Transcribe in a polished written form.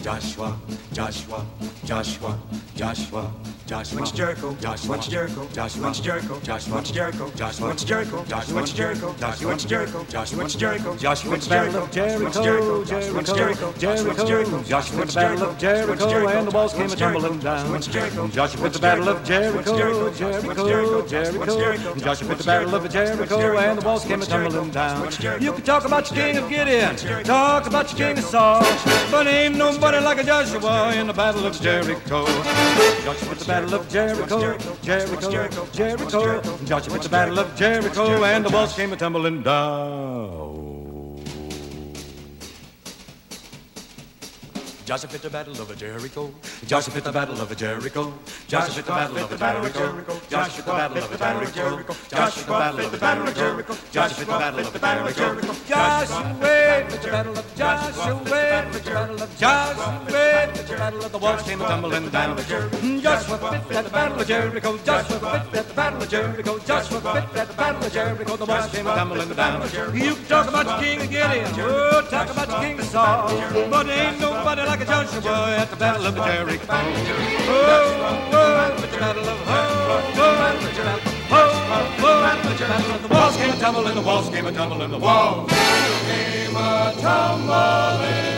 Joshua, Joshua, Joshua, Joshua, Joshua. Went to Jericho, Joshua, went to Jericho, Joshua, went to Jericho, Joshua, went to Jericho, Joshua, went to Jericho, Joshua, went to Jericho, Joshua, went to Jericho, Joshua, went to Jericho, Joshua, went to Jericho, Jericho, Jericho, Jericho, Joshua went to the battle of Jericho, and the walls came tumbling down. Joshua went to the battle of Jericho, Jericho, Jericho. Joshua went to the battle of Jericho, and the walls came tumbling down. You can talk about your king of Gideon, talk about your king of Saul, but ain't nobody like a Joshua in the battle of Jericho. Joshua went to the battle of Jericho, Jericho, Jericho. Joshua went to the battle of Jericho, and the walls came tumbling down. Joshua fit the battle of Jericho. Joshua fit the battle of Jericho. Joshua fit the battle of Jericho. Joshua fit the battle of Jericho. Joshua fit the battle of Jericho. Joshua fit the battle of Jericho. Joshua fit the battle of Joshua fit the battle of Joshua fit the battle of the walls came tumbling down. Joshua fit at the battle of Jericho. Joshua fit at the battle of Jericho. Joshua fit at the battle of Jericho. The walls came tumbling down. You can talk about your king of Gideon. Oh, talk about your king of Saul, but ain't nobody like a Joshua at the battle of Jericho. Oh, the battle of the walls came tumbling, the walls came tumbling, the walls came tumbling.